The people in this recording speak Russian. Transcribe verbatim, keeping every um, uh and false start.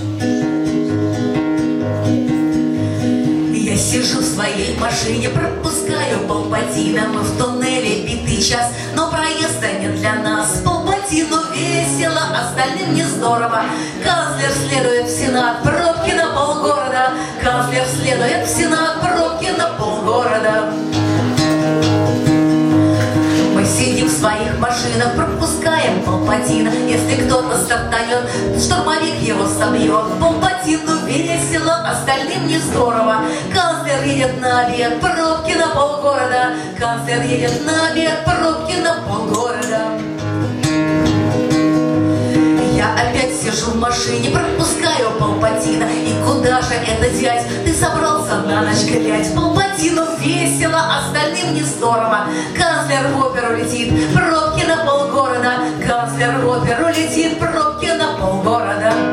Я сижу в своей машине, пропускаю полпатина. Мы в туннеле битый час, но проезда нет для нас. Полпатину весело, остальным не здорово. Канцлер следует в Сенат, пробки на полгорода. Канцлер следует в Сенат, пробки на полгорода. Мы сидим в своих машинах, пропускаем полпатина. Если кто-то стартанет, штурмовик его собьет. Полпатину весело, остальным не здорово. Канцлер едет на обед, пробки на полгорода. Канцлер едет на обед, пробки на полгорода. Я опять сижу в машине, пропускаю полпатина. И куда же это, дядь, ты собрался на ночь гулять? Полпатину весело, остальным не здорово. Канцлер в оперу летит, пробки на полгорода. Канцлер в оперу летит, пробки на полгорода.